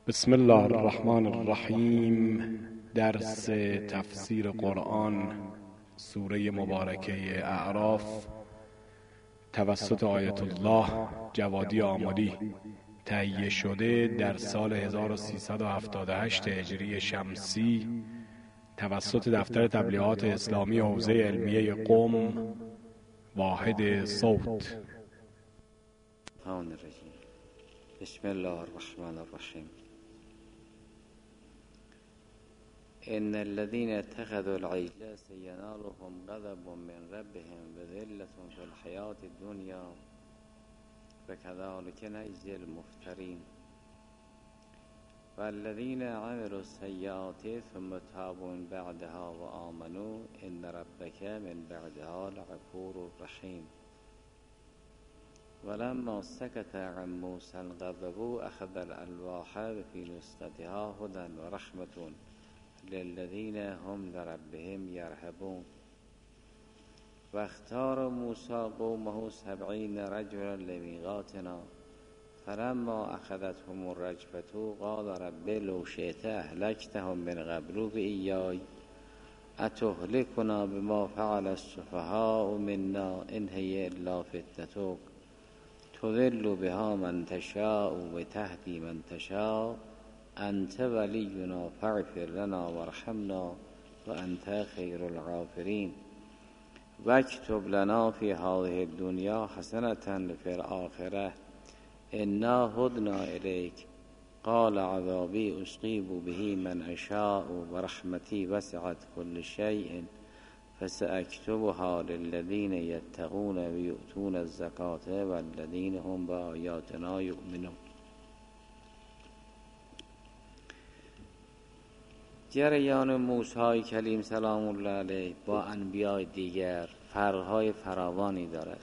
بسم الله الرحمن الرحیم. درس تفسیر قرآن سوره مبارکه اعراف توسط آیت الله جوادی آملی تهیه شده در سال 1378 هجری شمسی توسط دفتر تبلیغات اسلامی حوزه علمیه قم واحد صوت. بسم الله الرحمن الرحیم. ان الذين اتخذوا العجل سينالهم غضب من ربهم وذلة في الحياة الدنيا وكذلك نجزي المفترين والذين عملوا السيئات ثم تابوا من بعدها وآمنوا ان ربك من بعدها لغفور رحيم. ولما سكت عن موسى الغضب أخذ الألواح وفي نسختها هدى ورحمة للذين هم لربهم يرهبون. واختار موسى قومه 70 رجلا لميقاتنا فلما أخذتهم الرجفة قال رب لو شئت أهلكتهم من قبل وإياي أتهلكنا بما فعل السفهاء منا إن هي إلا فتنتك تضل بها من تشاء وتهدي من تشاء أنت ولينا فاغفر لنا وارحمنا وأنت خير الغافرين واكتب لنا في هذه الدنيا حسنة في الآخرة إنا هدنا إليك قال عذابي أصيب به من أشاء ورحمتي وسعت كل شيء فسأكتبها للذين يتقون ويؤتون الزكاة والذين هم بآياتنا يؤمنون. جریان موسی کلیم سلام الله علیه با انبیاء دیگر فرق‌های فراوانی دارد.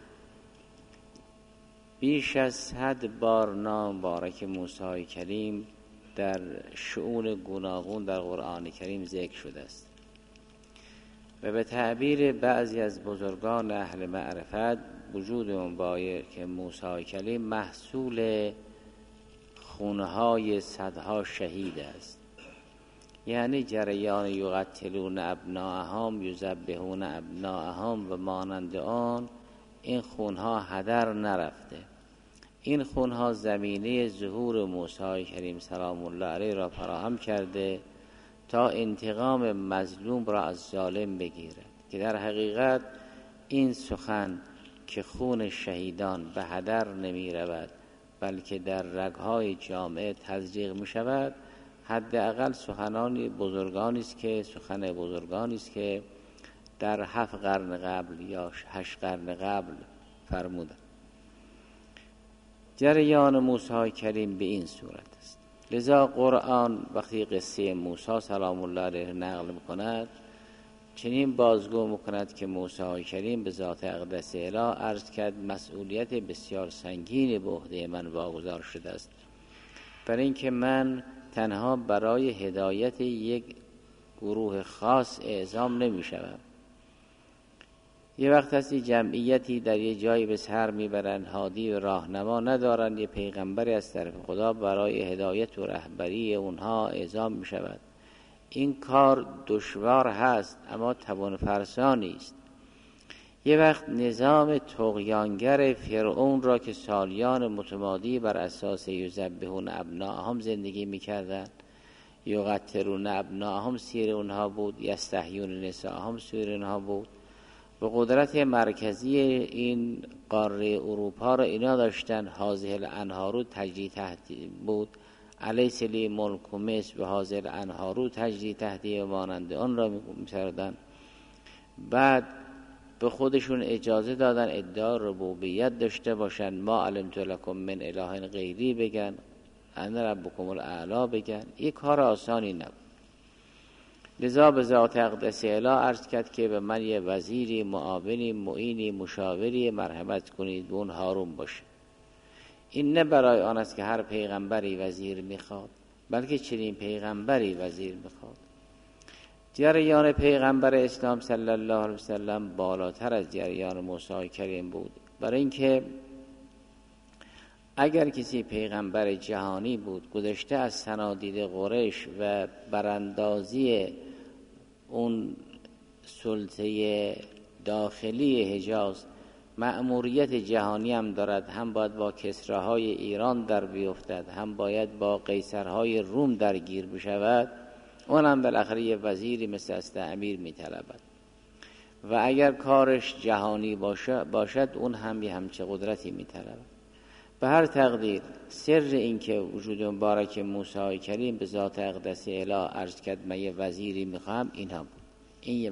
بیش از 100 بار نام مبارک موسی کلیم در شؤون گوناگون در قرآن کریم ذکر شده است و به تعبیر بعضی از بزرگان اهل معرفت وجود مبارک موسی کلیم محصول خونهای صدها شهید است. یعنی جریان یقتلون ابناءهم یذبحون ابناءهم و مانند آن این خونها هدر نرفته. این خونها زمینه ظهور موسی کریم سلام الله علیه را فراهم کرده تا انتقام مظلوم را از ظالم بگیرد که در حقیقت این سخن که خون شهیدان به هدر نمی رود بلکه در رگهای جامعه تزریق می شود حداقل سخن بزرگانی است که در 7 قرن قبل یا 8 قرن قبل فرمودند. جریان موسی کریم به این صورت است. لذا قرآن وقتی قصه موسی سلام الله علیه نقل میکند چنین بازگو میکند که موسی کریم به ذات اقدس اله عرض کرد مسئولیت بسیار سنگینی به عهده من واگذار شده است، برای اینکه من تنها برای هدایت یک گروه خاص اعزام نمیشوم. یه وقت هست جمعیتی در یه جایی به سر میبرن، هادی و راهنما ندارن، یه پیغمبری از طرف خدا برای هدایت و رهبری اونها اعزام میشود. این کار دشوار هست اما توان فرسا نیست. یه وقت نظام طغیانگر فرعون را که سالیان متمادی بر اساس یذبحون ابناءهم زندگی میکردن، یقتلون ابناءهم سیر اونها بود، یستحیون نساءهم سیر اونها بود، و قدرت مرکزی این قاره اروپا را اینا داشتن. هذه الانهار تجری تحت بود، الیس لی ملک مصر و هذه الانهار تجری تحتی و مانند آن را می‌کردن. بعد به خودشون اجازه دادن ادعای ربوبیت داشته باشن، ما علمت لکم من اله غیری بگن، انا ربکم الاعلی بگن. یک کار آسانی نبود. لذا به ذات اقدس اله عرض کرد که به من یه وزیری، معاونی، معینی، مشاوری مرحمت کنید و اون هارون باشه. این نه برای آن است که هر پیغمبری وزیر میخواد، بلکه چنین پیغمبری وزیر میخواد. جریان پیغمبر اسلام صلی الله علیه وسلم بالاتر از جریان موسی کریم بود، برای اینکه اگر کسی پیغمبر جهانی بود گذشته از صنادید قریش و براندازی اون سلطه داخلی حجاز مأموریت جهانی هم دارد، هم باید با کسراهای ایران در بیفتد، هم باید با قیصرهای روم درگیر بشود، اون هم بالاخره یه وزیری مثل استعمیر میطلبد و اگر کارش جهانی باشد اون هم یه همچه قدرتی میطلبد. به هر تقدیر سر این که وجود مبارک موسی کریم به ذات اقدس اله عرض کرد من یه وزیری میخوام، این هم بود. این یه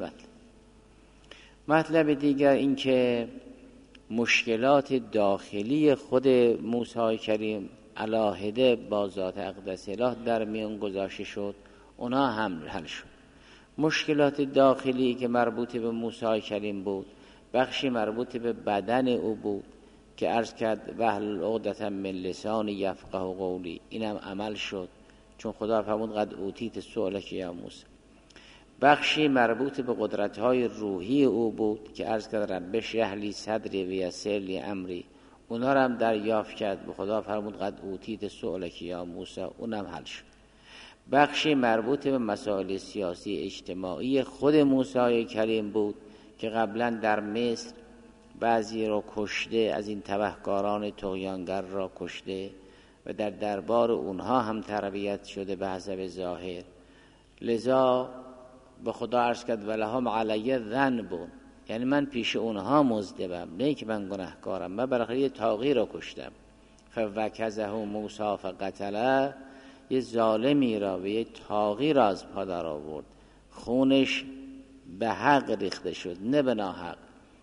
مطلب دیگر این که مشکلات داخلی خود موسی کریم علاهده با ذات اقدس اله در میان گذاشته شد، اونا هم حل شد. مشکلات داخلی که مربوط به موسی کریم بود بخشی مربوط به بدن او بود که عرض کرد واحلل عقدة من لسانی یفقهوا قولی، اینم عمل شد چون خدا فرمود قد اوتیت سؤلک یا موسی. بخشی مربوط به قدرت‌های روحی او بود که عرض کرد رب اشرح لی صدری و یسر لی امری، اونا رو هم دریافت کرد، به خدا فرمود قد اوتیت سؤلک یا موسی، اونم حل شد. بخشی مربوط به مسائل سیاسی اجتماعی خود موسی کریم بود که قبلا در مصر بعضی را کشته، از این تبهکاران طغیانگر را کشته و در دربار اونها هم تربیت شده به حسب ظاهر، لذا به خدا عرض کرد ولهم علی ذنب، یعنی من پیش اونها مذنبم، نه که من گناهکارم، من بالاخره یه طاغی را کشتم. فوکزه موسی فقتله، یه ظالمی را و یه طاغی را از پا در آورد، خونش به حق ریخته شد نه به ناحق.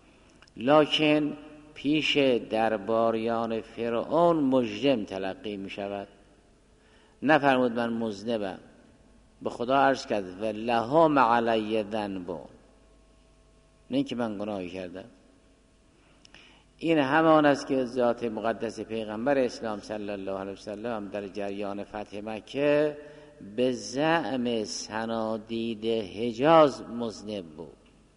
لکن پیش درباریان فرعون مجرم تلقی می شود، نفرمود من مذنبم، به خدا عرض کرد ولهم علی ذنب، نه که من گناهی کردم. این همان است که ذات مقدس پیغمبر اسلام صلی الله علیه وسلم در جریان فتح مکه به زعم صنادید حجاز مذنب بود.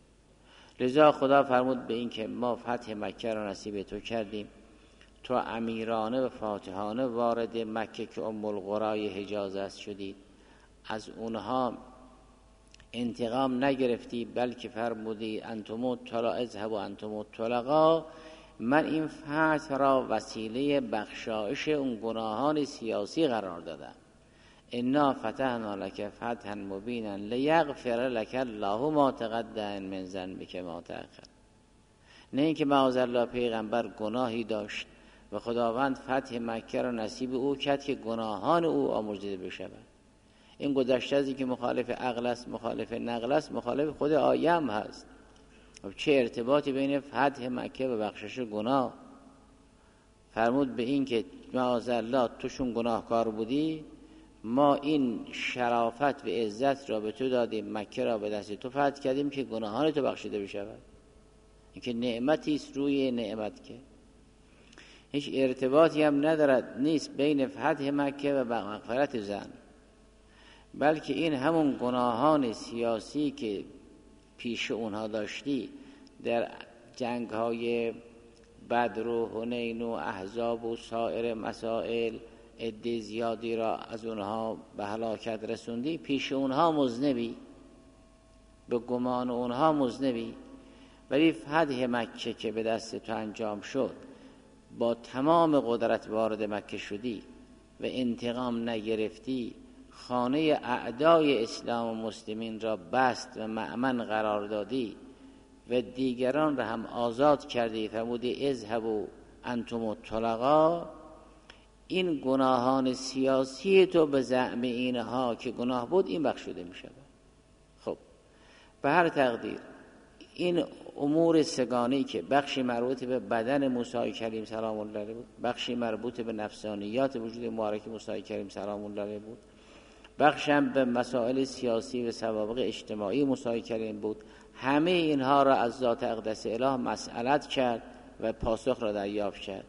لذا خدا فرمود به این که ما فتح مکه را نصیب تو کردیم، تو امیرانه و فاتحانه وارد مکه که ام القرای حجاز است شدید، از اونها انتقام نگرفتی بلکه فرمودی انتم الطلقاء اذهبوا انتم الطلقاء، من این فتح را وسیله بخشایش اون گناهان سیاسی قرار دادم. انا فتحنا لك فتحا مبینا لیغفر لك الله ما تقدم من ذنبک ما تأخر، نه اینکه معاذالله پیغمبر گناهی داشت و خداوند فتح مکه را نصیب او کرد که گناهان او آمرزیده بشود. این گذشته از این که مخالف عقل است، مخالف نقل است، مخالف خود آیه هم هست. چه ارتباطی بین فتح مکه و بخشش گناه؟ فرمود به این که معاذالله توشون گناهکار بودی، ما این شرافت و عزت را به تو دادیم، مکه را به دست تو فتح کردیم که گناهان تو بخشیده بشود. این که نعمتی است روی نعمت، که هیچ ارتباطی هم ندارد نیست بین فتح مکه و مغفرت زن، بلکه این همون گناهان سیاسی که پیش اونها داشتی در جنگ‌های بدر و حنین و احزاب و سایر مسائل، عده زیادی را از اونها به هلاکت رسوندی، پیش اونها مذنبی، به گمان اونها مذنبی. ولی فتح مکه که به دست تو انجام شد، با تمام قدرت وارد مکه شدی و انتقام نگرفتی، خانه اعدای اسلام و مسلمین را بست و مأمن قرار دادی و دیگران را هم آزاد کردی، فرمودی اذهبوا انتم الطلقاء. این گناهان سیاسی تو به زعم اینها که گناه بود این بخشیده می شود. خب به هر تقدیر این امور سگانه‌ای که بخشی مربوط به بدن موسی کریم سلام الله علیه بود، بخشی مربوط به نفسانیات وجود مبارک موسی کریم سلام الله علیه بود، بخشی هم به مسائل سیاسی و سوابق اجتماعی موسی کریم بود، همه اینها را از ذات اقدس اله مسئلت کرد و پاسخ را دریافت کرد.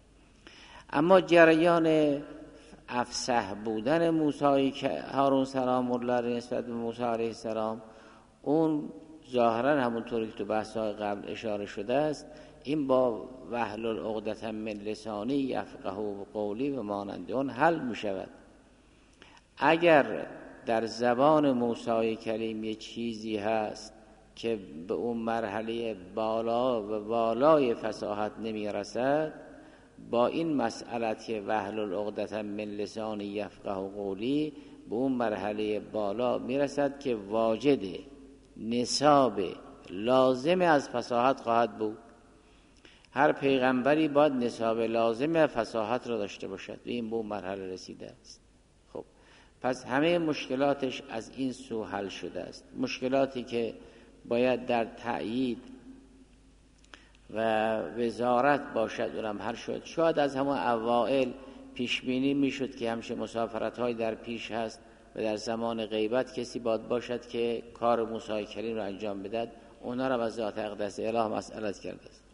اما جریان افصح بودن موسی هارون سلام الله علیه نسبت به موسی علیه السلام، اون ظاهرا همونطوری که تو بحث‌های قبل اشاره شده است، این با واحلل عقدة من لسانی یفقهوا قولی و مانند اون حل می شود. اگر در زبان موسی کلیم یه چیزی هست که به اون مرحله بالا و بالای فصاحت نمی رسد، با این مسئلت که واحلل عقدة من لسانی یفقهوا قولی به اون مرحله بالا می رسد که واجد نصاب لازم از فصاحت خواهد بود. هر پیغمبری باید نصاب لازم فصاحت را داشته باشد و این به اون مرحله رسیده است. خب پس همه مشکلاتش از این سو حل شده است. مشکلاتی که باید در تأیید و وزارت باشد اونم حل شد. شاید از همون اوائل پیش بینی میشد که همشه مسافرت های در پیش هست و در زمان غیبت کسی باید باشد که کار موسی کلیم را انجام بدهد. اونا را از ذات اقدس اله مسئلت کرده است.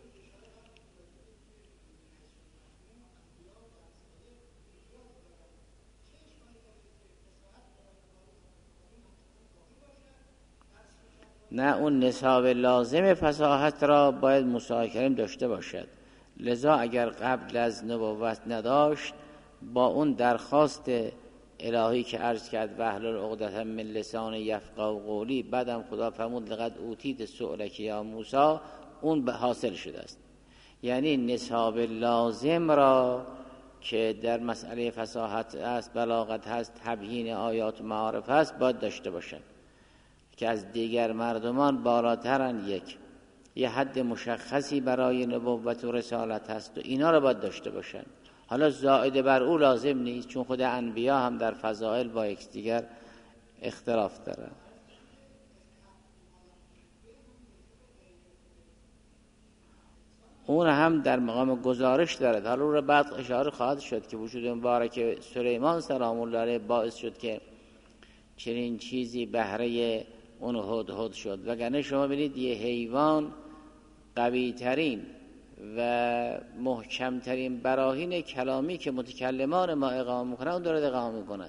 نه، اون نصاب لازم فصاحت را باید موسی کلیم داشته باشد. لذا اگر قبل از نبوت نداشت، با اون درخواست الهی که عرض کرد واحلل عقدة من لسان یفقهوا قولی، بعدم خدا فرمود لقد اوتیت سؤلک یا موسی، اون حاصل شده است. یعنی نصاب لازم را که در مسئله فصاحت است، بلاغت هست، تبیین آیات و معارف هست باید داشته باشد که از دیگر مردمان بالاترن. یه حد مشخصی برای نبوت و رسالت هست و اینا رو باید داشته باشن. حالا زائد بر او لازم نیست، چون خود انبیا هم در فضائل با یکدیگر اختلاف دارن. اون هم در مقام گزارش دارد. حالا اون رو بعد اشاره خواهد شد که وجود مبارک سلیمان سلام الله علیه باعث شد که چنین چیزی بهره اون هدهد شد. وگرنه شما ببینید یه حیوان قوی ترین و محکم ترین براهین کلامی که متکلمان ما اقامه میکنن اون داره اقامه میکنه.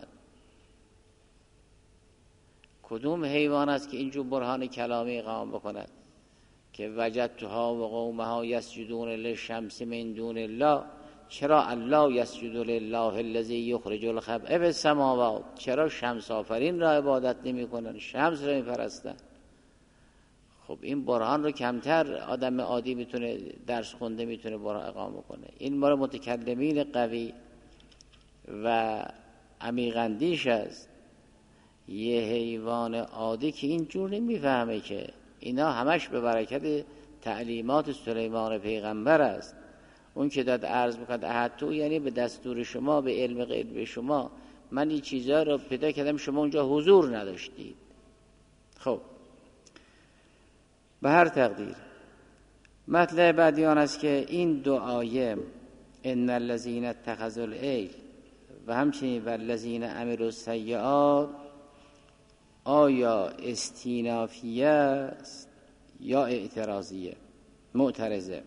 کدوم حیوان است که اینجور برهان کلامی اقامه بکند که وجدتها و قومها یسجدون للشمس من دون الله؟ چرا الله یسجد لله الذی یخرج الخبء فی السماوات؟ چرا شمس آفرین را عبادت نمی کنن؟ شمس را می پرستن. خب این برهان رو کمتر آدم عادی میتونه درس خونده میتونه برهان اقامه کنه. این مال متکلمین قوی و عمیق‌اندیش است. یه حیوان عادی که اینجور نمیفهمه که اینا همش به برکت تعلیمات سلیمان پیغمبر است. اون که داد عرض میکرد احدتو، یعنی به دستور شما، به علم غیب شما من این چیزها رو پیدا کردم، شما اونجا حضور نداشتید. خب به هر تقدیر مطلب بعدی آن است که این دو آیه ان الذین اتخذوا العجل و همچنین والذین عملوا السیئات آیا استینافیه است یا اعتراضیه؟ معترضه.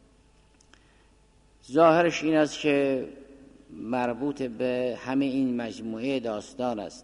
ظاهرش این است که مربوط به همه این مجموعه داستان است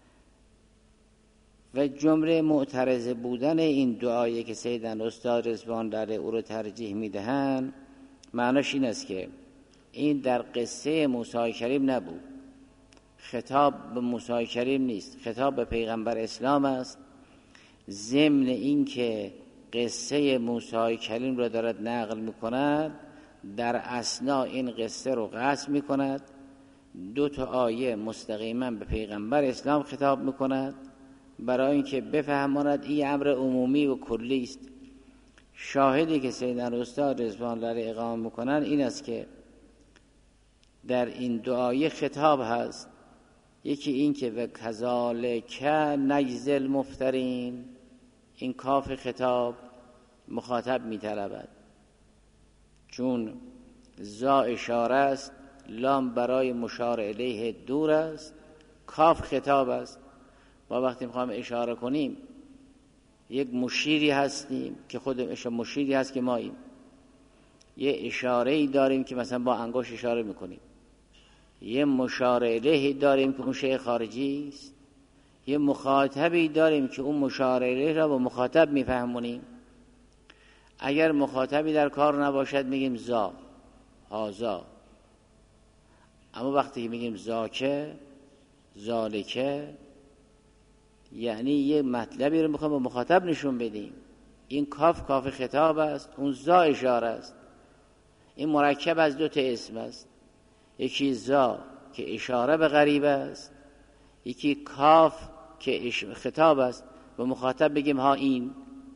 و جمله معترض بودن این دعایی که سیدن استاد رضوان در او رو ترجیح میدهند معناش این است که این در قصه موسی کریم نبود. خطاب به موسی کریم نیست، خطاب به پیغمبر اسلام است. ضمن این که قصه موسی کریم رو دارد نقل میکند، در اثنا این قصه رو قصد میکند. دو تا آیه مستقیما به پیغمبر اسلام خطاب میکند برای اینکه بفهماند این امر عمومی و کلی است. شاهدی که سیدنا استاد رضوان الله اقامه میکنن این است که در این دو آیه خطاب هست. یکی این که و کذالک نجزی المفترین، این کاف خطاب مخاطب میطلبد، چون زا اشاره است، لام برای مشار الیه دور است، کاف خطاب است. ما وقتی میخوایم اشاره کنیم یک مشیری هستیم که خود مشیری هست که ماییم، یه اشاره‌ای داریم که مثلا با انگشت اشاره میکنیم، یه مشار الیه داریم که اون شیء خارجی است، یه مخاطبی داریم که اون مشار الیه را با مخاطب میفهمونیم. اگر مخاطبی در کار نباشد میگیم زا، هازا. اما وقتی میگیم زاکه، زالکه، یعنی یه مطلبی رو میخوایم با مخاطب نشون بدیم. این کاف کاف خطاب است، اون زا اشاره است. این مرکب از دو تا اسم است، یکی زا که اشاره به غریب است، یکی کاف که خطاب است. به مخاطب بگیم ها این.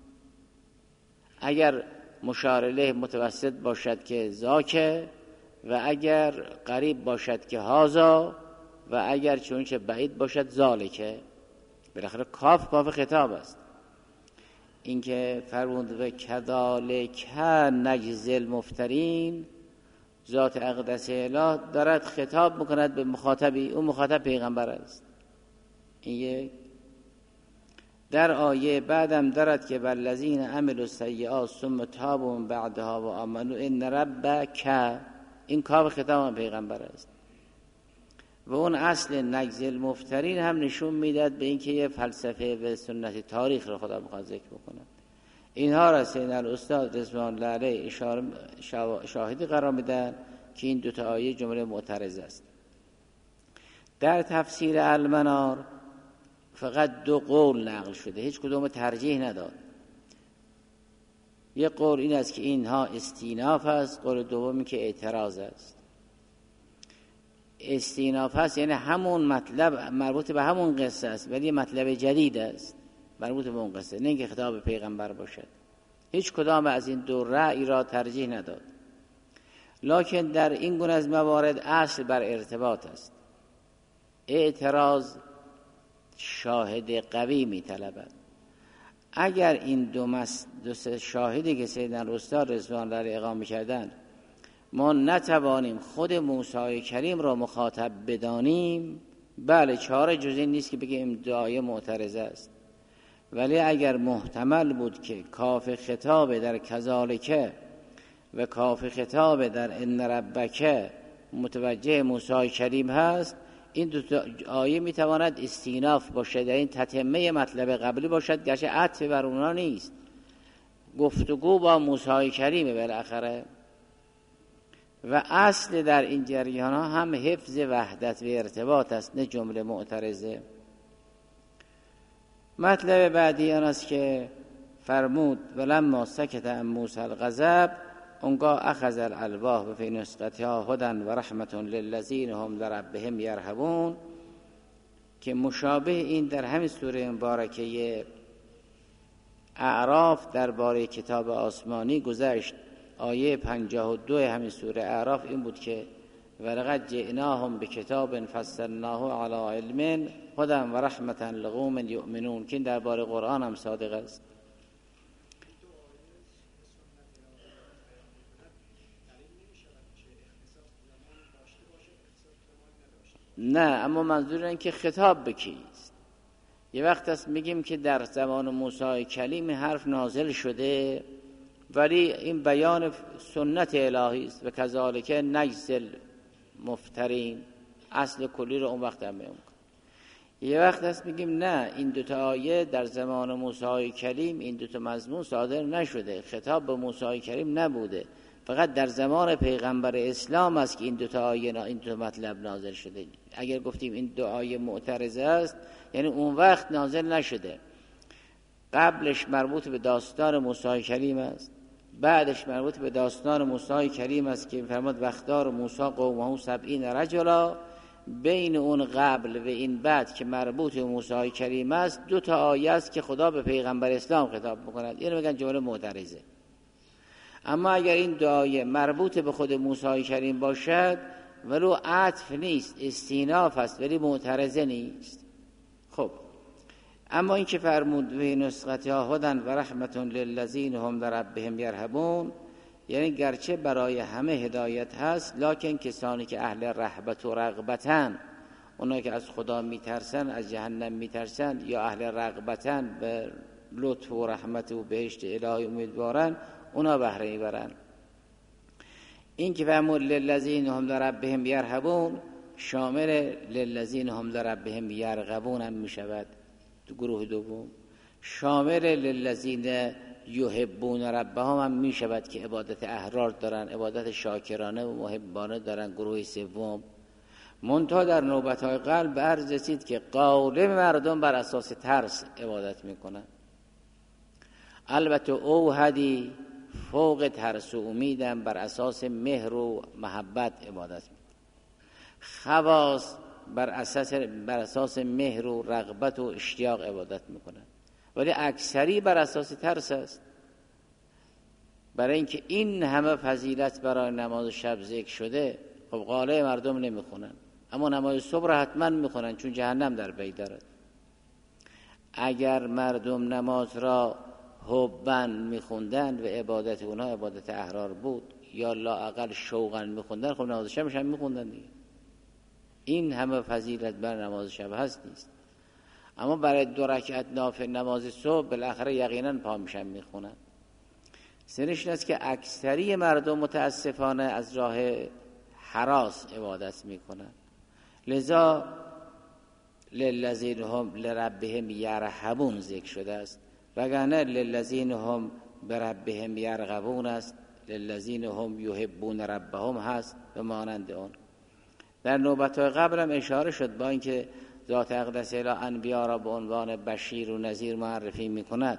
اگر مشار الیه متوسط باشد که زاکه، و اگر قریب باشد که هازا، و اگر چونچه بعید باشد زالکه. بالاخره کاف کاف خطاب است. این که فرمود و کذالک نجزی المفترین، ذات اقدس اله دارد خطاب میکند به مخاطبی، اون مخاطب پیغمبر است. این یک. در آیه بعدم دارد که والذین عملوا السیئات ثم تابوا من بعدها و آمنوا ان ربک، این کاف خطاب پیغمبر است. و اون اصل نجزی المفترین هم نشون میداد به اینکه یه فلسفه و سنت تاریخ رو خدا میخواد ذکر بکنه. اینها را سیدنا الاستاد رضوان الله علیه شاهدی قرار میدن که این دوتا آیه جمله معترض است. در تفسیر المنار فقط دو قول نقل شده، هیچ کدوم ترجیح نداد. یک قول این است که اینها استیناف است، قول دومی که اعتراض است. استیناف است یعنی همون مطلب مربوط به همون قصه است، ولی مطلب جدید است مربوط به اون قصه، نه اینکه خطاب پیغمبر باشد. هیچ کدام از این دو رأی را ترجیح نداد. لکن در این گونه از موارد اصل بر ارتباط است. اعتراض شاهد قوی می طلبد. اگر این دو شاهدی که سیدنا استاد رضوان الله علیه اقامه کردند ما نتوانیم خود موسی کریم را مخاطب بدانیم، بله چاره جز این نیست که بگیم دعای معترضه است. ولی اگر محتمل بود که کاف خطاب در کذالک و کاف خطاب در ان ربک متوجه موسی کریم هست، این دو آیه میتواند استیناف باشد، این تتمه مطلب قبلی باشد، گرچه عطف بر اونا نیست، گفتگو با موسی کریمه بالاخره. و اصل در این جریان ها هم حفظ وحدت و ارتباط است، نه جمله معترضه. مطلب بعدی آن است که فرمود ولما سکت عن موسی الغضب، اونگاه اخذ الالواح و فی نسختها هدی و رحمت للذین هم لربهم یرهبون، که مشابه این در همین سوره مبارکه اعراف درباره کتاب آسمانی گذشت. آیه 52 همین سوره اعراف این بود که ولقد جئناهم بکتاب فصلناه علی علم هدی و رحمت لقوم یؤمنون، که این درباره قرآن هم صادق است. نه، اما منظور این که خطاب بکیست. یه وقت است میگیم که در زمان موسی کلیم حرف نازل شده، ولی این بیان سنت الهی است و کذالک نجزی المفترین، اصل کلی رو اون وقت هم میگم. یه وقت است میگیم نه، این دوتا آیه در زمان موسی کلیم این دوتا مضمون صادر نشده، خطاب به موسی کلیم نبوده، فقط در زمان پیغمبر اسلام است که این دوتا آیه این دوتا مطلب نازل شده. اگر گفتیم این دو آیه معترضه است یعنی اون وقت نازل نشده، قبلش مربوط به داستان موسی کریم است، بعدش مربوط به داستان موسی کریم است که فرمود وقتار موسی قومه 70 رجلا. بین اون قبل و این بعد که مربوط به موسی کریم است دو تا آیه است که خدا به پیغمبر اسلام خطاب می‌کند، اینو میگن جمله معترضه. اما اگر این دو آیه مربوط به خود موسی کریم باشد ولو عطف نیست، استیناف است، ولی معترضه نیست. خب اما این که فرمود و نسختها هدی و رحمت للذین هم لربهم یرهبون، یعنی گرچه برای همه هدایت هست، لکن کسانی که اهل رهبت و رغبتن، اونا که از خدا میترسن، از جهنم میترسن، یا اهل رغبتن به لطف و رحمت و بهشت الهی امیدوارن، اونا بهره میبرن. این که فرمود للذین هم لربهم یرهبون، شامل للذین هم لربهم یرغبون هم می شود، گروه دوم. شامل للذین یحبون ربهم هم می شود که عبادت احرار دارن، عبادت شاکرانه و محبانه دارن، گروه سوم. منتها در نوبت‌های قلب به عرض رسید که غالب مردم بر اساس ترس عبادت میکنن. البته اوحدی فوق ترس و امیدم بر اساس مهر و محبت عبادت میکنن. خواص بر اساس مهر و رغبت و اشتیاق عبادت میکنن، ولی اکثری بر اساس ترس است. برای اینکه این همه فضیلت برای نماز شب ذکر شده، خب غالب مردم نمیخونن، اما نماز صبح را حتما میخونن چون جهنم در پی دارد. اگر مردم نماز را حباً میخوندن و عبادت اونها عبادت احرار بود یا لااقل شوقاً میخوندن، خب نماز شبش هم میخوندن دیگه. این همه فضیلت بر نماز شب هست نیست، اما برای 2 رکعت نافل نماز صبح بالاخره یقینا پا میشن میخونن. سرش است که اکثری مردم متاسفانه از راه هراس عبادت میکنن. لذا للذین هم لربهم یرهبون ذکر شده است، وگرنه للذین هم بربهم یرغبون است، للذین هم یحبون ربهم هست به مانند اون. در نوبت‌های قبل هم اشاره شد، با اینکه ذات اقدس الی انبیا را به عنوان بشیر و نذیر معرفی میکند،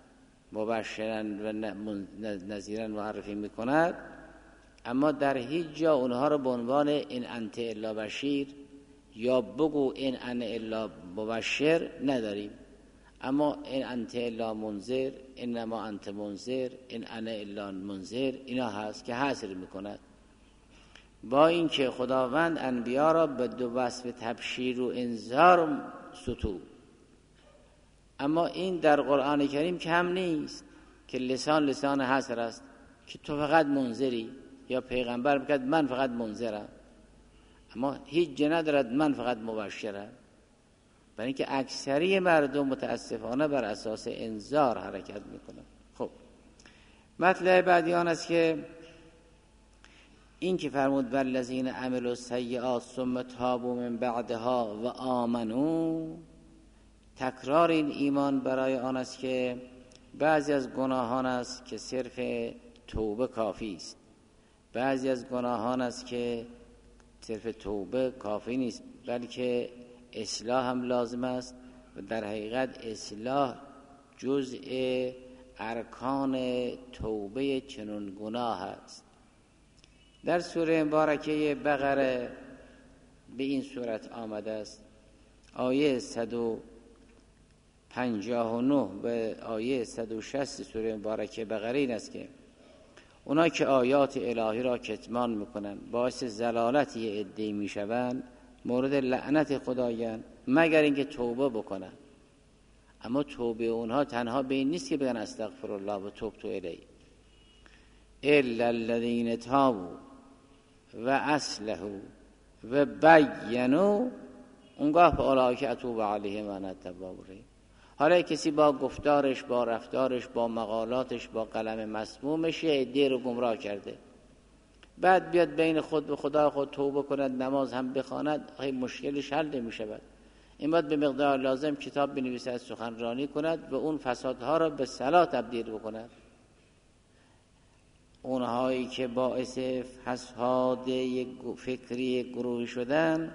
مبشرن و نذیرن معرفی میکند، اما در هیچ جا اونها را به عنوان این انت الا بشیر یا بگو این انا الا مبشر نداریم. اما این انت الا منذر، انما انت منذر، این انا الا منذر، اینا هست که حصر میکند. با اینکه خداوند انبیا را به 2 وصف تبشیر و انذار ستود، اما این در قرآن کریم کم نیست که لسان حصر است که تو فقط منذری، یا پیغمبر بگه من فقط منذرم، اما هیچ جا ندارد من فقط مبشرم. برای اینکه اکثری مردم متاسفانه بر اساس انذار حرکت میکنن. خب مطلب بعدی آن است که این که فرمود والذین عملوا السیئات ثم تابوا من بعدها و آمنوا، تکرار این ایمان برای آن است که بعضی از گناهان است که صرف توبه کافی است، بعضی از گناهان است که صرف توبه کافی نیست، بلکه اصلاح هم لازم است و در حقیقت اصلاح جزء ارکان توبه چنون گناه است. در سوره مبارکه بقره به این صورت آمده است، آیه 159 به آیه 160 سوره مبارکه بقره این است که اونا که آیات الهی را کتمان میکنن باعث زلالت یه عده‌ای میشوند، مورد لعنت خدایان مگر اینکه توبه بکنن. اما توبه اونها تنها به این نیست که بگن استغفر الله و توبت الیه، الا الذین تابوا و اصلحوا و بینوا، اونگاه فاولئک اتوب علیهم و انا التواب الرحیم. حالا کسی با گفتارش، با رفتارش، با مقالاتش، با قلم مسمومش یه عده رو گمراه کرده، بعد بیاد بین خود به خدا خود توبه کند، نماز هم بخواند، خیلی مشکلش حل نمی‌شود. این باید به مقدار لازم کتاب بنویسد، سخنرانی کند و اون فسادها را به صلاح تبدیل بکند. اونهایی که باعث فساد فکری گروهی شدن،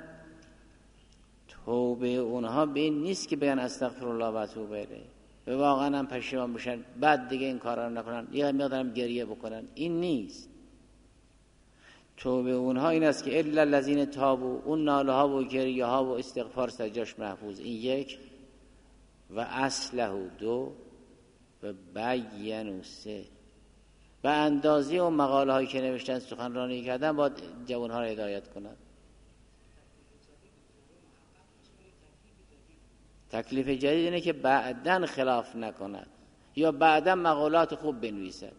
توبه اونها به این نیست که بگن استغفر الله و اتوب الیه و واقعا هم پشیمان بشن بعد دیگه این کارا رو نکنن یا میادن گریه بکنن. این نیست. توبه اونها این است که الا الذین تابوا، اون ناله ها و گریه ها و استغفار سجاش محفوظ، این 1، و اصلحوا 2، و بینوا 3. به اندازه اون مقاله هایی که نوشتن، سخنرانی کردن، باید جوان ها را هدایت کنند. تکلیف جدید اینه که بعداً خلاف نکند یا بعداً مقالات خوب بنویسد.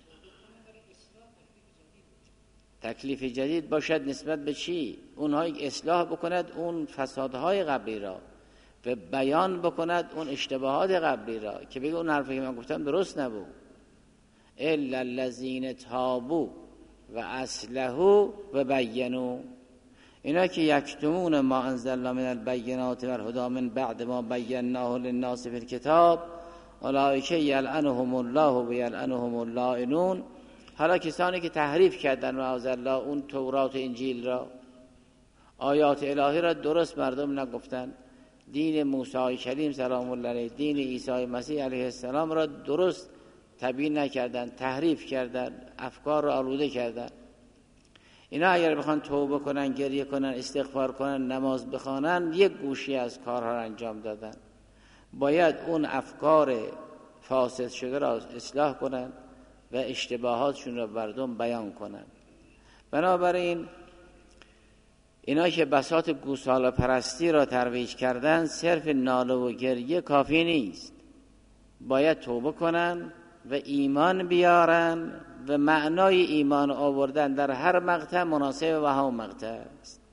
تکلیف جدید باشد نسبت به چی؟ اونهایی اصلاح بکند اون فسادهای قبلی را و بیان بکند اون اشتباهات قبلی را، که بگه اون حرفی که من گفتم درست نبود. الا الذین تابوا و اصلحوا و بینوا، اینا که یکتمون ما انزلنا من البینات و الهدی من بعد ما بیناه للناس فی الکتاب اولئک یلعنهم الله و یلعنهم اللائنون. حالا کسانی که تحریف کردن معاذالله اون تورات و انجیل را، آیات الهی را درست مردم نگفتن، دین موسی کریم سلام الله علیه، دین عیسی مسیح علیه السلام را درست تبیین نکردن، تحریف کردن، افکار را آلوده کردن، اینا اگر بخوان توبه کنن، گریه کنن، استغفار کنن، نماز بخوانن، یک گوشی از کارها را انجام دادن. باید اون افکار فاسد شده را اصلاح کنن و اشتباهاتشون را مردم بیان کنن. بنابراین اینا که بساط گوساله پرستی را ترویج کردن، صرف ناله و گریه کافی نیست، باید توبه کنن و ایمان بیارن و معنای ایمان آوردن در هر مقطع مناسب و هم مقطع است.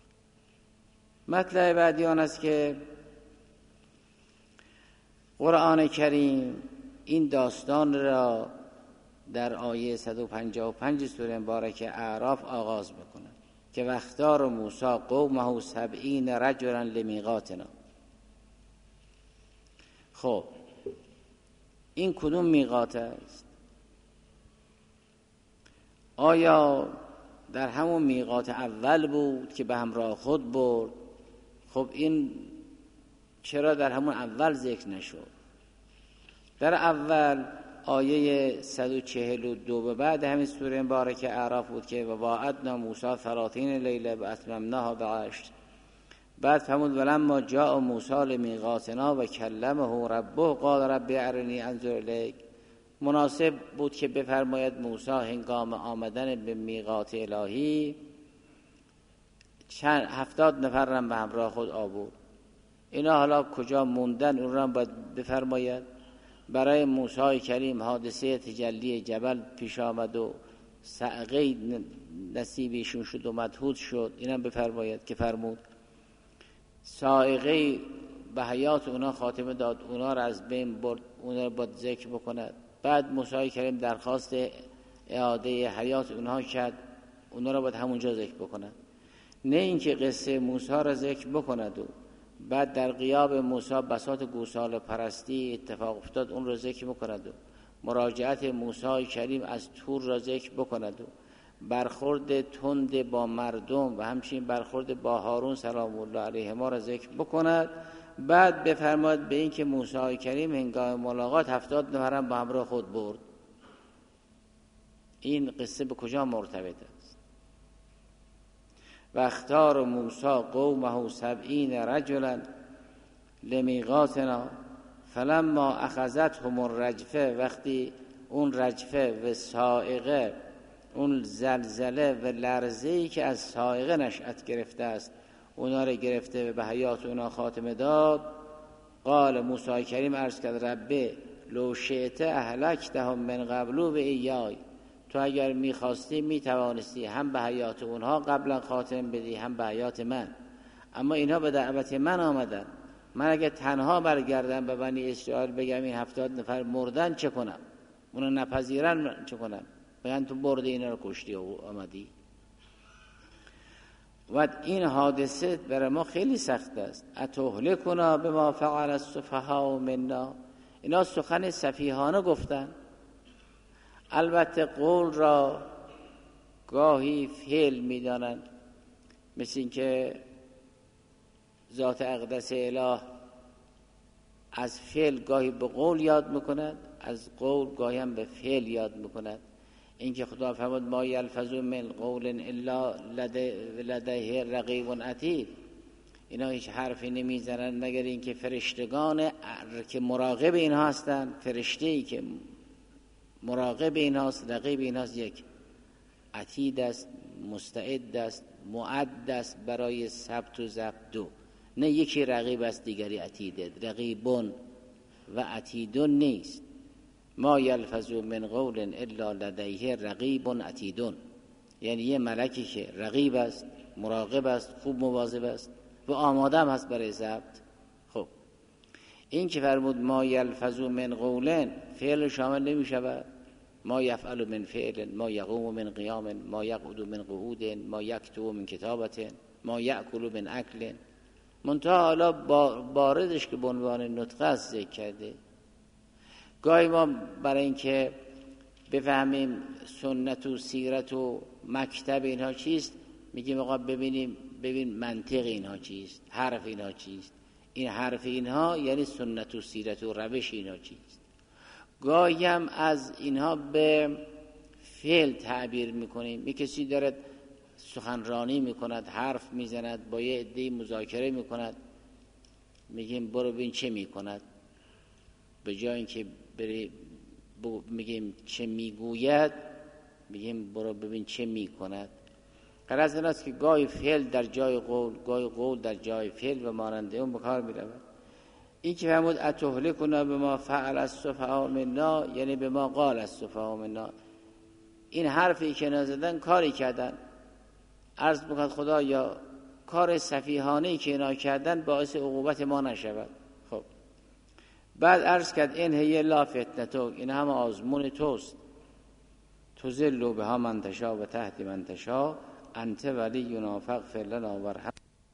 مطلب بعدی آن است که قرآن کریم این داستان را در آیه 155 سوره مبارکه اعراف آغاز می‌کند که واختار موسی قومه 70 رجلا لمیقاتنا. خب این کدوم میقات است؟ آیا در همون میقات اول بود که به همراه خود برد؟ خب این چرا در همون اول ذکر نشد؟ در اول آیه 142 به بعد همین سوره مبارکه اعراف بود که و وعدنا موسی 30 لیله و اتممناها بعشر. بعد فرمود ولما جاء موسی لمیقاتنا و کلمه ربه قال رب ارنی انظر الیک. مناسب بود که بفرماید موسی هنگام آمدن به میقات الهی 70 نفر را به همراه خود آورد. اینا حالا کجا موندن اون را باید بفرماید. برای موسی کریم حادثه تجلی جبل پیش آمد و صعقه نصیبشون شد و مدحود شد، اینا بفرماید که فرمود. صاعقه به حیات اونا خاتمه داد، اونا را از بین برد، اونا را باید ذکر بکند. بعد موسی کریم درخواست اعاده حیات اونها کرد، اونا را باید همونجا ذکر بکند. نه اینکه قصه موسی را ذکر بکند و بعد در غیاب موسی بساط گوساله پرستی اتفاق افتاد اون را ذکر بکند و مراجعت موسی کریم از طور را ذکر بکند و برخورد تند با مردم و همچنین برخورد با هارون سلام الله علیه ما را ذکر بکند. بعد بفرماید به این که موسی کریم هنگام ملاقات 70 نفر با همراه خود برد. این قصه به کجا مرتبط است؟ و اختار موسی قومه 70 رجلا لمیقاتنا فلما اخذتهم الرجفه، وقتی اون رجفه و صاعقه، اون زلزله و لرزه‌ای که از صاعقه نشأت گرفته است اونا رو گرفته و به حیات اونا خاتمه داد، قال موسی کریم عرض کرد ربه لو شئت اهلکتهم من قبل و ایای، تو اگر میخواستی میتوانستی هم به حیات اونها قبلا خاتم بدی هم به حیات من، اما اینها به دعوت من آمدن. من اگر تنها برگردم به بنی اسرائیل بگم این 70 نفر مردن چه کنم؟ اونا نپذیرن چه کنم؟ بگن تو برده اینا رو کشتی و آمدی. و این حادثه برای ما خیلی سخت است. اتهلکنا بما فعل السفهاء منا، اینا سخن سفیهانه گفتن. البته قول را گاهی فعل میدانند، مثل این که ذات اقدس اله از فعل گاهی به قول یاد میکند، از قول گاهی هم به فعل یاد میکند. این که خدا فرمود ما یلفظ من قول الا لدیه رقیب عتید، اینا هیچ حرفی نمیزنن مگر این که فرشتگان که مراقب اینها هستند، فرشته‌ای که مراقب اینهاست، رقیب اینهاست، یک عتید است، مستعد است، معد است برای ثبت و ضبط. دو، نه یکی رقیب است دیگری عتیده، رقیبون و عتیدون نیست. ما یلفظ من قول الا لدیه رقیب عتیدون، یعنی یه ملکی که رقیب است، مراقب است، خوب مواظب است و آماده هم هست برای ضبط. خب این که فرمود ما یلفظ من قول، فعل شامل نمی شود. ما یفعل من فعل، ما یقوم من قیام، ما یقعد من قعود، ما یکتب من کتابت. ما یأکل من اکل، منتها حالا باردش که به عنوان نطقه است ذکر کرده. گاهی ما برای اینکه بفهمیم سنت و سیرت و مکتب اینها چیست میگیم آقا ببین منطق اینها چیست، حرف اینها چیست، این حرف اینها یعنی سنت و سیرت و روش اینها چیست. گاهی هم از اینها به فعل تعبیر میکنیم. یک کسی دارد سخنرانی میکند، حرف میزند، با یه عده مذاکره میکند، میگیم برو ببین چه میکند، به جای اینکه میگیم چه میگوید میگیم برو ببین چه میکند. غرض این است که گاهی فعل در جای قول، گاهی قول در جای فعل و ماننده اون به کار میرود. این که فرمود اتهلکنا بما فعل السفهاء منا، یعنی بما قال السفهاء منا، این حرفی که نزدن کاری کردن. عرض بکند خدا یا کار سفیهانه‌ای که اینا کردن باعث عقوبت ما نشود. خب بعد عرض کرد این هی لا فتنتک، این هم آزمون توست، تذل بها من تشاء و تهدی من تشاء انت ولینا فاغفر لنا وارحمنا.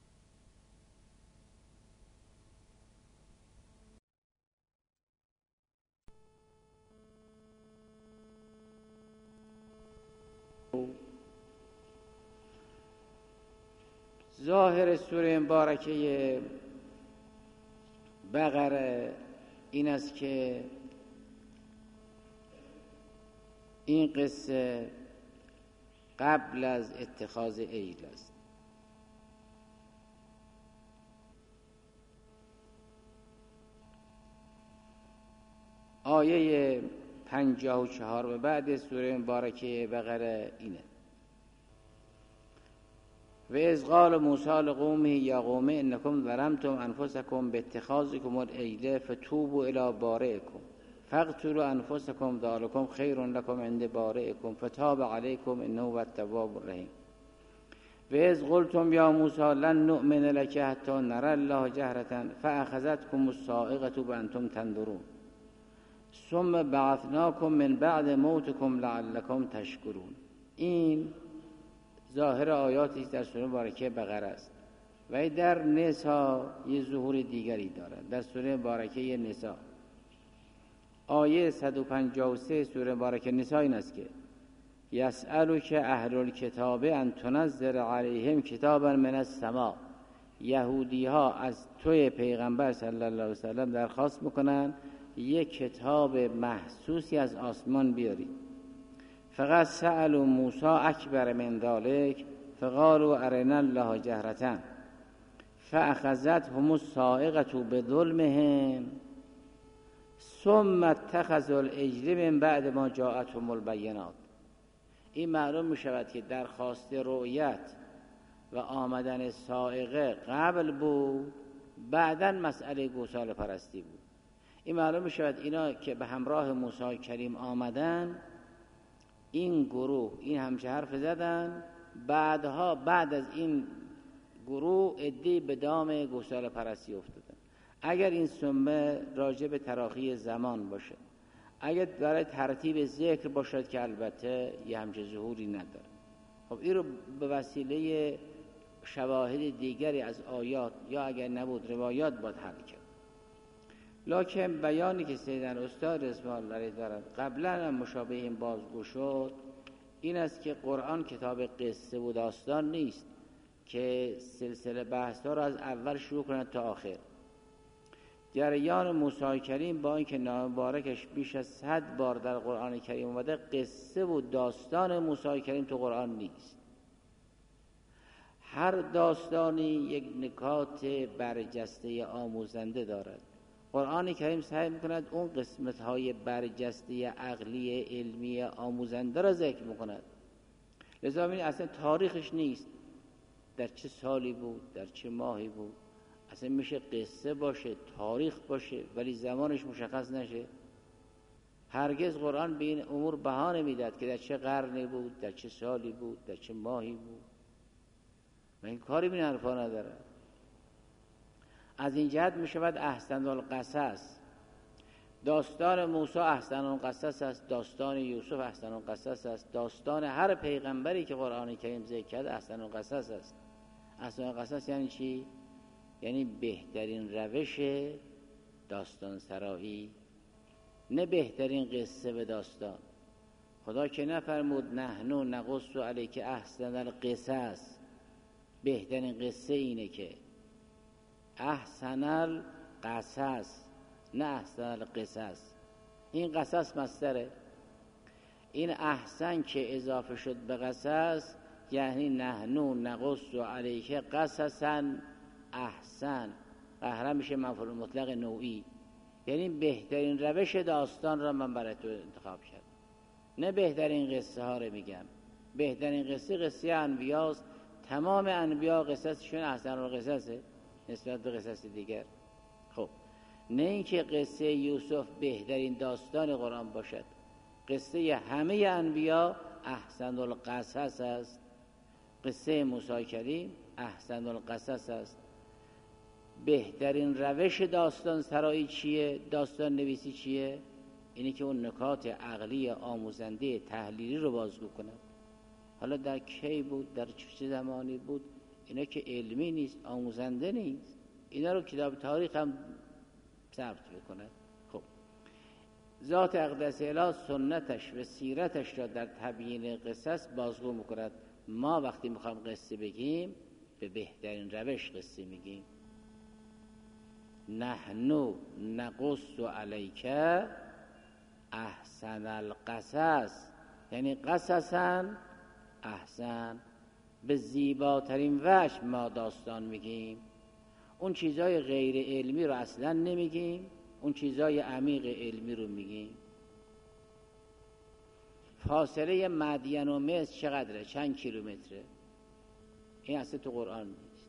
ظاهر سوره مبارکه بقره این است که این قصه قبل از اتخاذ عیل است. آیه 54 و بعد سوره مبارکه بقره اینه: و اذ قال موسی لقومه یا قوم انکم ظلمتم انفسکم باتخاذکم العجل فتوبوا الی بارئکم فاقتلوا انفسکم ذلکم خیر لکم عند بارئکم فتاب علیکم انه هو التواب الرحیم. و اذ قلتم یا موسی لن نؤمن لک حتی نری الله جهرة فاخذتکم الصاعقة وانتم تنظرون ثم بعثناکم من بعد موتکم لعلکم تشکرون. این ظاهر آیاتی در سوره مبارکه بقره است و در نساء یه ظهور دیگری دارد. در سوره مبارکه نساء آیه 153 سوره مبارکه نساء این است که یسألک اهل الکتاب ان تنزل علیهم کتابا من السماء، یهودی ها از توی پیغمبر صلی الله علیه وسلم درخواست میکنن یک کتاب محسوسی از آسمان بیاری. فقط سألوا موسی اکبر من ذلک فقالوا ارنا الله جهرة فاخذتهم الصاعقة بظلمهم ثم اتخذوا العجل من بعد ما جاءتهم البینات. این معلوم می شود که درخواست رؤیت و آمدن صاعقه قبل بود، بعداً مسئله گوساله پرستی بود. این معلوم می شود اینا که به همراه موسی کریم آمدن، این گروه این همچه حرف زدن، بعدها بعد از این گروه عده‌ای به دام گوساله پرستی افتادن. اگر این سمه راجع به تراخی زمان باشه، اگر برای ترتیب ذکر باشد که البته یه همچه ظهوری نداره، خب این رو به وسیله شواهد دیگری از آیات یا اگر نبود روایات باید حل کرد. لکن بیانی که سیدن استاد رضوان الله علیه دارد قبلا هم مشابه این بازگو شد این است که قرآن کتاب قصه و داستان نیست که سلسله بحث ها را از اول شروع کند تا آخر. جریان موسی کریم با اینکه نام مبارکش بیش از 100 بار در قرآن کریم اومده، قصه و داستان موسی کریم تو قرآن نیست. هر داستانی یک نکات برجسته آموزنده دارد. قرآن کریم سعی میکند اون قسمت‌های برجسته عقلی علمی آموزنده را ذکر میکند. لذا ببینید اصلا تاریخش نیست، در چه سالی بود، در چه ماهی بود. اصلا میشه قصه باشه، تاریخ باشه، ولی زمانش مشخص نشه. هرگز قرآن به این امور بها نمیداد که در چه قرنی بود، در چه سالی بود، در چه ماهی بود. و این کاری به این حرفا نداره. از این جهت می شود احسن القصص، داستان موسی احسن القصص است، داستان یوسف احسن القصص است، داستان هر پیغمبری که قرآن کریم ذکر کرده احسن القصص است. احسن القصص یعنی چی؟ یعنی بهترین روش داستان سرایی، نه بهترین قصه به داستان. خدا که نفرمود نحن نقص علیک احسن القصص، بهترین قصه اینه که احسن القصص، نه احسن القصص. این قصص مصدره، این احسن که اضافه شد به قصص یعنی نحن نقص علیک قصصا احسن، قهره میشه مفعول مطلق نوعی، یعنی بهترین روش داستان را من برای تو انتخاب کردم، نه بهترین قصه ها رو میگم. بهترین قصه انبیاست، تمام انبیا قصصشون احسن القصصه نسبت به قصص دیگر. خب نه اینکه قصه یوسف بهترین داستان قرآن باشد، قصه همه انبیا احسن القصص است، قصه موسی کریم احسن القصص است. بهترین روش داستان سرایی چیه؟ داستان نویسی چیه؟ اینه که اون نکات عقلی آموزنده تحلیلی رو بازگو کند. حالا در کی بود، در چه زمانی بود، اینا که علمی نیست، آموزنده نیست، اینا رو کتاب تاریخ هم ثبت بکند. خب ذات اقدس اله سنتش و سیرتش را در تبیین قصص بازگو میکند. ما وقتی میخوام قصه بگیم به بهترین روش قصه میگیم. نحنو نقص علیک احسن القصص، یعنی قصصا احسن، به زیباترین وجه ما داستان میگیم. اون چیزای غیر علمی رو اصلا نمیگیم، اون چیزای عمیق علمی رو میگیم. فاصله مدین و مصر چقدره؟ چند کیلومتره؟ این اصلا تو قرآن نیست.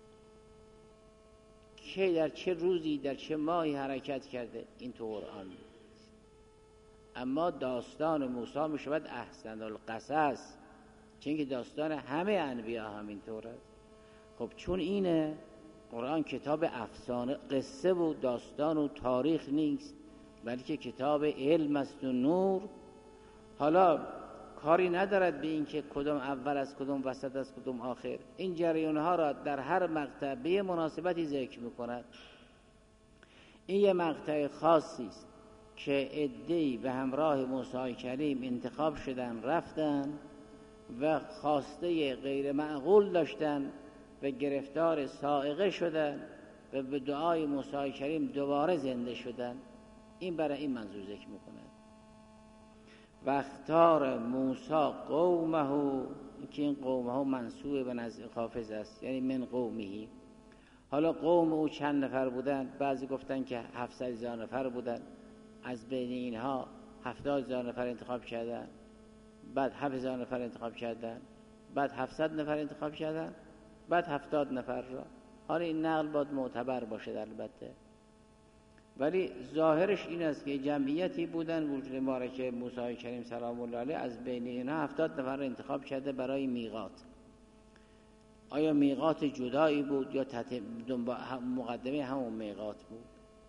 که در چه روزی در چه ماهی حرکت کرده؟ این تو قرآن نیست. اما داستان موسی میشود احسن القصص، چون که داستان همه انبیا همینطور است. خب چون اینه قرآن کتاب افسانه قصه و داستان و تاریخ نیست، بلکه کتاب علم است و نور. حالا کاری ندارد به این که کدوم اول از کدوم وسط از کدوم آخر، این جریان ها را در هر مقطع به مناسبتی ذکر میکند. این یه مقطع خاصی است که عده‌ای به همراه موسی کریم انتخاب شدن رفتن و خواسته غیر معقول داشتن و گرفتار صاعقه شدن و به دعای موسی کریم دوباره زنده شدن. این برای این منظور ذکر میکنه. و اختار موسی قومه، که این قومه منصوب به نزع خافض است، یعنی من قومهی. حالا قوم او چند نفر بودن؟ بعضی گفتن که 700,000 نفر بودن، از بین اینها 70,000 نفر انتخاب کردن، بعد 7,000 نفر انتخاب کردن، بعد 700 نفر انتخاب کردن، بعد 70 نفر را. حالا این نقل باید معتبر باشه البته، ولی ظاهرش این است که جمعیتی بودن وجود مبارک موسی کریم سلام الله علیه، از بین اینها 70 نفر را انتخاب کرده برای میقات. آیا میقات جدایی بود یا مقدمه همون میقات بود؟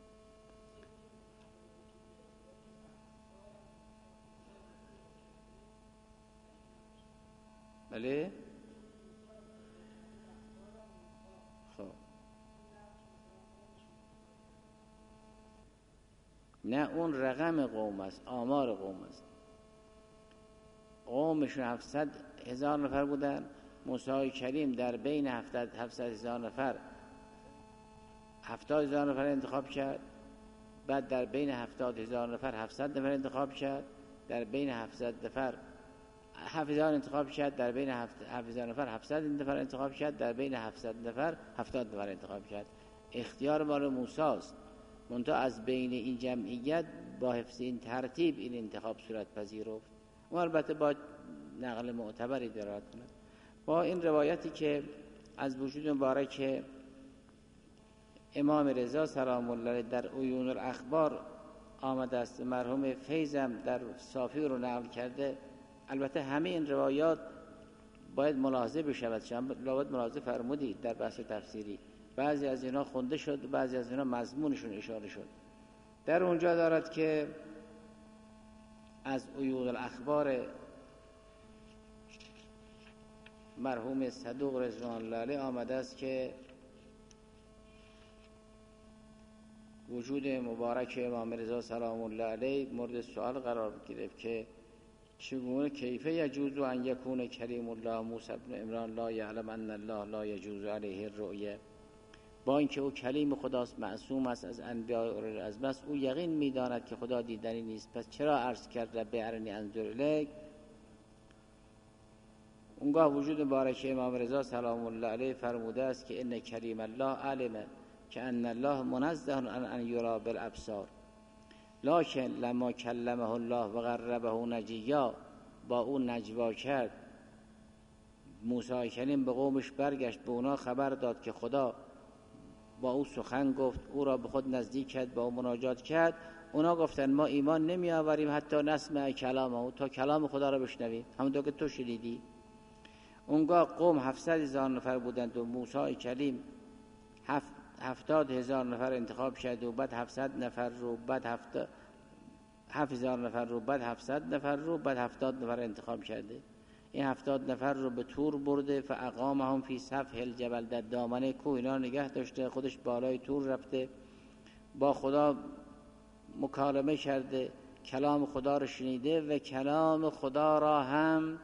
بله؟ خب نه، اون رقم قوم است، آمار قوم است. قومشون 700,000 نفر بودن. موسی کریم در بین 700,000 نفر 70,000 نفر انتخاب کرد، بعد در بین 70,000 نفر 700 نفر انتخاب کرد، در بین 700 نفر 7,000 انتخاب کرد، در بین 7,000 نفر 700 نفر انتخاب کرد، در بین 700 نفر 70 نفر انتخاب کرد. اختیار مال موسی است، منتها از بین این جمعیت با حفظ این ترتیب این انتخاب صورت پذیرفت. اون البته با نقل معتبری دارد کند. با این روایتی که از وجود مبارک امام رضا سلام الله علیه در عیون الاخبار آمده است، مرحوم فیضم در صافی رو نقل کرده. البته همه این روایات باید ملاحظه بشود، شما لابد ملاحظه فرمودید در بحث تفسیری. بعضی از اینا خونده شد، بعضی از اینا مضمونشون اشاره شد. در اونجا دارد که از عیون الاخبار مرحوم صدوق رضوان الله علیه آمده است که وجود مبارک امام رضا سلام الله علیه مورد سوال قرار گرفت که چگونه کیفه یجوز ان یکون کریم الله موسی بن عمران لا یعلم ان الله لا یجوز علیه الرؤیه، با اینکه او کلیم خداست، معصوم است از انبیاء اولو العزم است، او یقین می‌داند که خدا دیدنی نیست، پس چرا عرض کرد رب ارنی انظر الیک؟ اونگاه وجود مبارک امام رضا سلام الله علیه فرموده است که ان کریم الله علم که ان الله منزه عن ان یرا بالابصار، لکن لما کلمه الله و قربه نجیا، با او نجوا کرد، موسی کلیم به قومش برگشت، به اونا خبر داد که خدا با او سخن گفت، او را به خود نزدیک کرد، با او مناجات کرد. اونا گفتن ما ایمان نمی آوریم حتی نسمع کلامه، تا کلام خدا را بشنویم، همونطور که تو شنیدی. اونگاه قوم 700,000 نفر بودند و موسی کلیم 70,000 نفر انتخاب شد و بعد 700 نفر رو، بعد 7,000 نفر رو، بعد 700 نفر رو، بعد 70 نفر انتخاب کرده. این 70 نفر رو به طور برده، فاقامهم فی سفح الجبل، در دامنه کوه اینا نگه داشته، خودش بالای طور رفته، با خدا مکالمه کرده، کلام خدا رو شنیده و کلام خدا را هم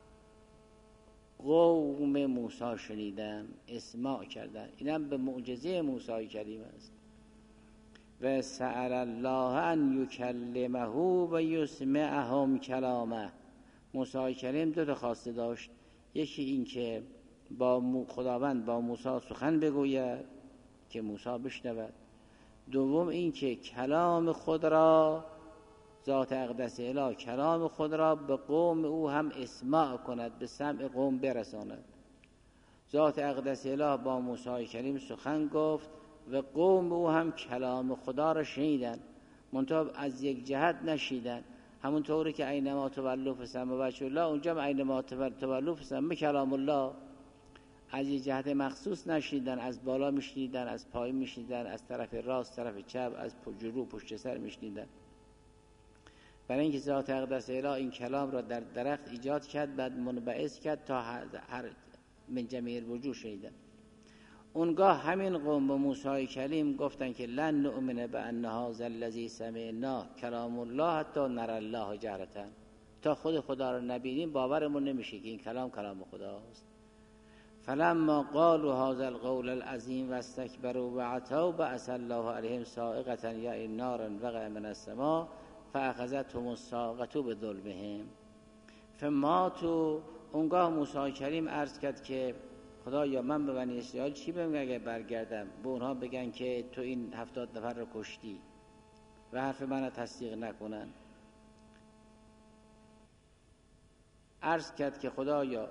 قوم موسی شنیدن، اسماع کردن. اینم به معجزه موسی کریم است. و سأل الله ان یکلمه و یسمعهم کلامه. موسی کریم دو تا خواسته داشت، یکی این که با خداوند با موسی سخن بگوید که موسی بشنود، دوم این که کلام خود را، ذات اقدس اله کلام خود را به قوم او هم اسماع کند، به سمع قوم برساند. ذات اقدس اله با موسی کریم سخن گفت و قوم او هم کلام خدا را شنیدن، منتها از یک جهت نشیدن، همونطوری که اینما تولوا فثم وجه الله، اونجا هم اینما تولوا فثم کلام الله. از یک جهت مخصوص نشیدن، از بالا میشنیدن، از پایین میشنیدن، از طرف راست، طرف چپ، از جلو پشت سر میشنیدن. برای اینکه ذات اقدس اله این کلام را در درخت ایجاد کرد، بعد منبعث کرد تا هر من جمیع الوجوه شنیدن. اونگاه همین قوم به موسی کلیم گفتن که لن نؤمن بان هذا الذی سمعنا کلام الله حتی نری الله جهرة، تا خود خدا را نبینیم باورمون نمیشه که این کلام خداست. فلما قالوا هذا القول العظیم واستكبروا وعتوا بعث الله علیهم صاعقة یعنی نارا وقع من السماء فاخذتهم الصاعقة بظلمهم فماتوا. اونگاه موسی کریم عرض کرد که خدایا من به بنی اسرائیل چی بگم اگه برگردم به اونها بگن که تو این 70 نفر رو کشتی و حرف من رو تصدیق نکنن؟ عرض کرد که خدایا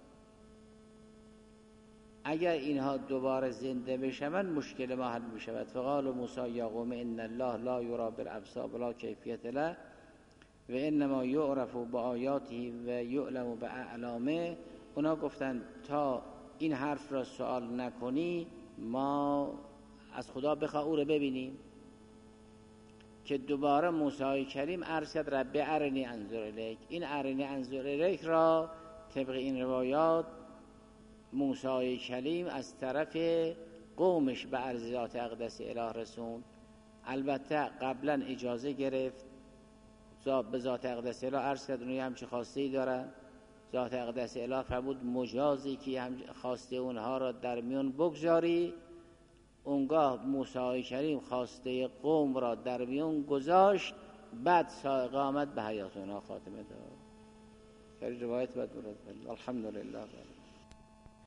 اگر اینها دوباره زنده بشوند مشکل ما حل میشود. فقال موسی یا قوم ان الله لا یرا بالابصار ولا کیفیت له و انما یعرف بآیاته و یعلم باعلامه. اونا گفتن تا این حرف را سوال نکنی ما از خدا بخوا او رو ببینیم. که دوباره موسی کریم عرض کرد رب ارنی انظر الیک. این ارنی انظر الیک را طبق این روایات موسی کلیم از طرف قومش به عرض ذات اقدس اله رسوند. البته قبلا اجازه گرفت، به ذات اقدس اله عرض کرد اونها همچه خواسته دارن. ذات اقدس اله فرمود مجازی که هم خواسته اونها را در میون بگذاری. اونگاه موسی کریم خواسته قوم را در میون گذاشت، بعد صاعقه آمد به حیات اونها خاتمه داد. روایت بعد الحمدلله.